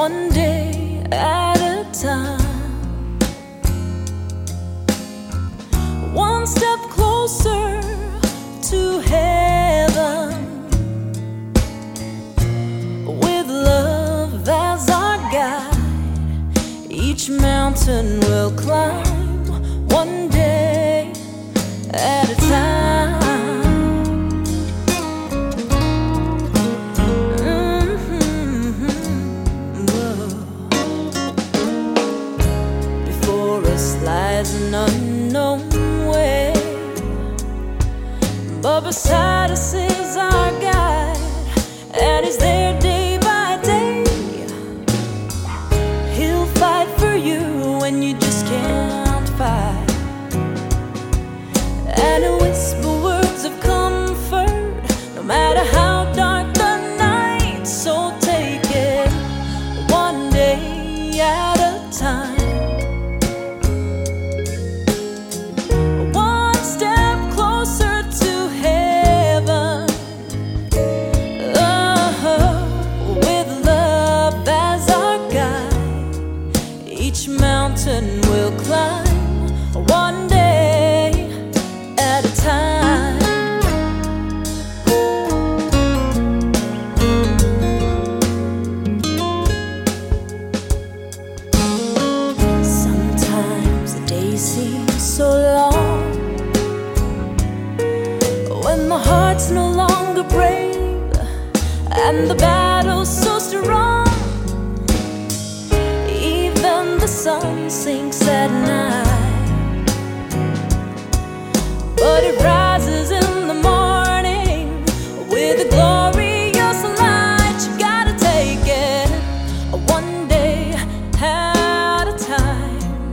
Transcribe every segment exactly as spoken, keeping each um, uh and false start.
one day at a time, one step closer to heaven, with love as our guide. Each mountain we'll climb, one day at a time. Lies an unknown way, but beside us is our guide, and he's there day by day. He'll fight for you when you just can't fight, and he'll whisper words of comfort no matter how dark the night. So take it one day at a time, mountain we'll climb, one day at a time. Sometimes the day seems so long, when the heart's no longer brave and the battle's so strong. The sun sinks at night, but it rises in the morning with a glorious light. You gotta take it one day at a time,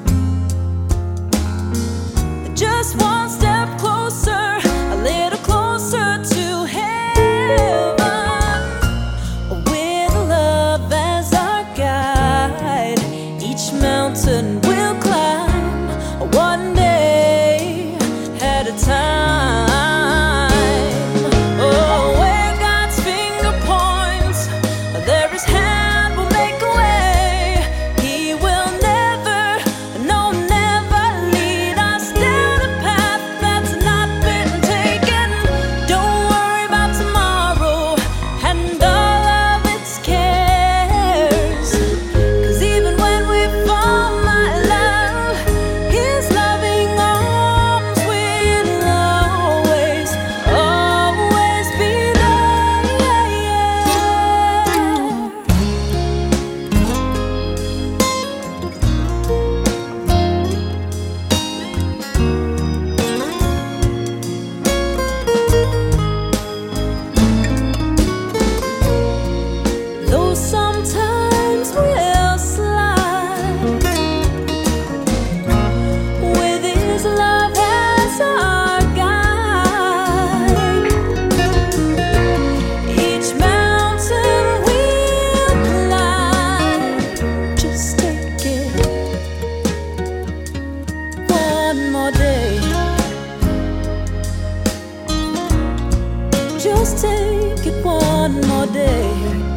just one step closer, a little closer to heaven, with love as our guide. Each mountain we'll climb, one day at a time. Oh, where God's finger points, there His hand will make a way. He will never, no, never lead us down a path that's not been taken. Don't worry about tomorrow and all of its cares, 'cause even when sometimes we'll slide, with His love as our guide. Each mountain we'll climb, just take it one more day, just take it one more day.